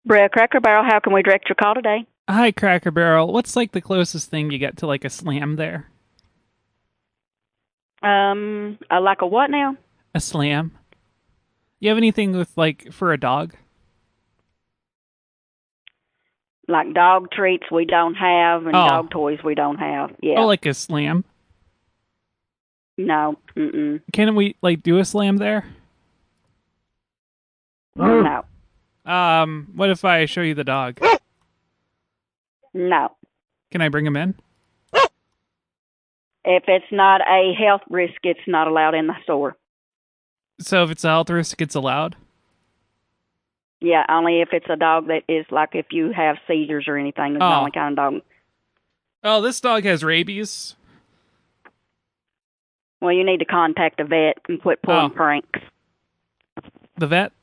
Brad Cracker Barrel, how can we direct your call today? Hi, Cracker Barrel. What's like the closest thing you get to like a slam there? Like a what now? A slam? You have anything with like for a dog? Like dog treats we don't have, and Oh, dog toys we don't have. oh, Yeah. like a slam. No. Mm-mm. Can we like do a slam there? No. What if I show you the dog? No. Can I bring him in? If it's not a health risk, it's not allowed in the store. So if it's a health risk, it's allowed. Yeah, only if it's a dog that is like if you have seizures or anything, is the Oh, only kind of dog. oh, this dog has rabies. Well, you need to contact a vet and quit pulling Oh, pranks. the vet.